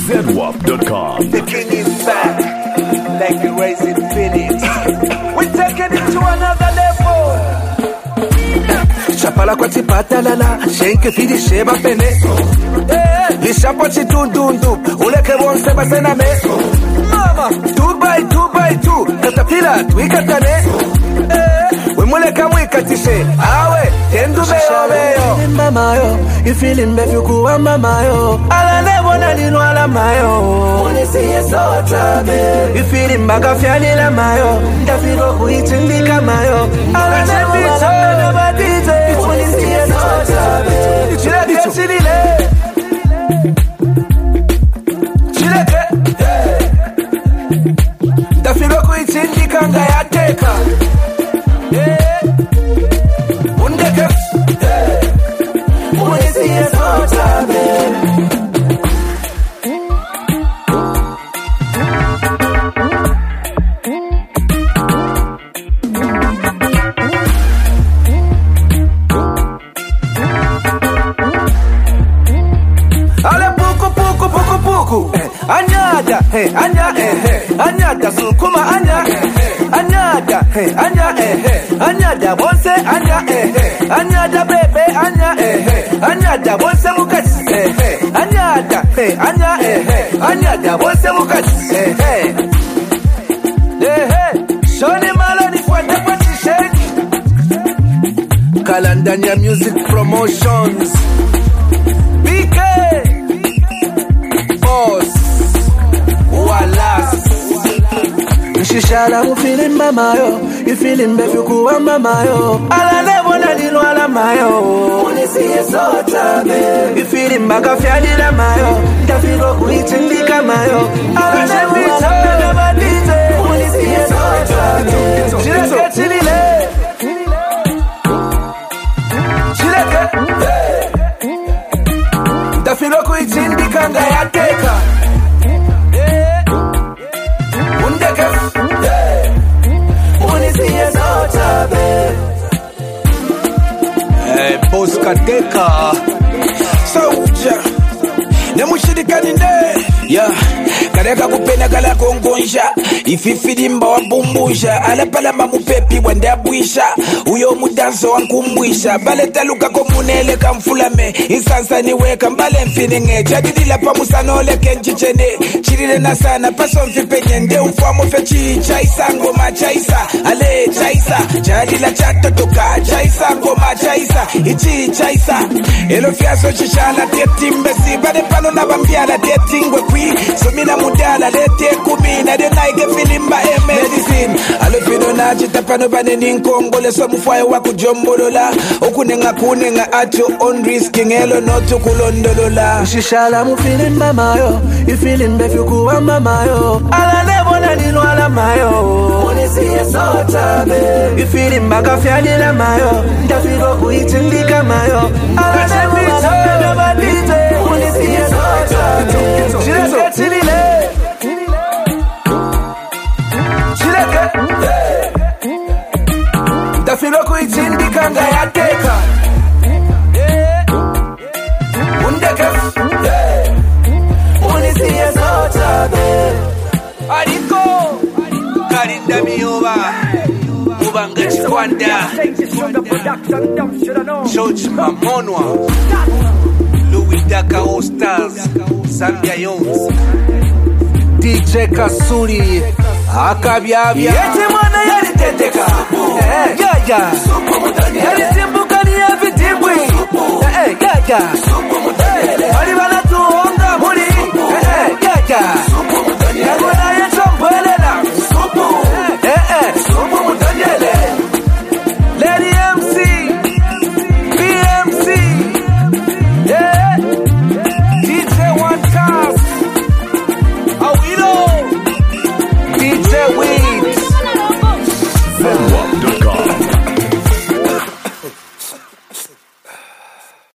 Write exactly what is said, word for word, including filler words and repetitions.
zedwap dot com. The king is back, like the rising phoenix. We're taking it to another level. Chapala kwa tipata lala, shenke fidi sheba pene. Lishapo chitundundu, uleke wonse basena me. Mama, two by two by two, katapila tuikatane. We muleka mwikatishe, awe, tendu beyo beyo. Mama yo, you feeling me fukuwa mama yo. Ala nebo na lino ala mayo. Unisi yeso tabe. You feeling baga fiani la mayo. Ndafiro kuitindika mayo. Ala nebo na badite. Unisi yeso tabe. Chileke chilile. Chileke. Ndafiro kuitindika nga ya teka. Anyada, hey, anya, eh, hey, anyada, sukuma, anya, anyada, hey, anya, eh, hey, anyada, bonse, anya, eh, hey, anyada, bebe, anya, eh, hey, anyada, bonse, mukati, eh, hey, anyada, hey, anya, eh, hey, anyada, bonse, mukati, eh, hey, eh, hey, Shoni Maloni, for the party shake, Kalandania Music Promotions, B K, Boss. Shishala mu feeling mama yo, you feeling me fukuwa mama yo. Ala nebo na lino ala mayo. Unisi yeso tabe. You feeling baga fiani la mayo. Ndafiro kuitindika mayo. Ala nebo na badite. Unisi yeso tabe. Chileke chilile. Chileke. Ndafiro kuitindika nga ya teka. Boskadeka Soldier Nemushirikani ne Yeah Kareka kupena kala kongonja Ififirimba wabumbusha Alapala mamupepi wandabwisha Uyo mudanso wankumbwisha Baleta luka komunele kamfulame Insansa niweka mbale mfinenge Jadidila pamusanole kenchichene Chirile na sana paso mfipenye Nde ufuamo fechi chaisa ngoma chaisa Ale chaisa Jadila chato toka chaisa ngoma chaisa Ichi chaisa Elo fiaso chishala Tetimbesi Bade pano na bambiala Tetingwe kwi Somina mudala Lete kumina De naige filimba e medicine Alofino na chitapano bane ninkongole So mufwae waku jombolola Okunenga kunenga ato on risking Elo noto kulondolola Shishala mu feeling mama yo You feeling me fukuwa mama yo Ala nebo na lino ala mayo Unisi yeso tabe You feeling baga fiani la mayo Ndafiro kuitindika mayo Ala nebo na badite Unisi yeso tabe Chileke chilile Chileke Ndafiro kuitindika nga ya teka Undeke Unisi yeso tabe Ariko Karinda miyoba Mubanga chikwanda George Mamonwa Louis Daka All Stars Zambia Yones D J Kasuri Akabyabya Yete mwana yaliteteka Yeah yeah Yaliteteka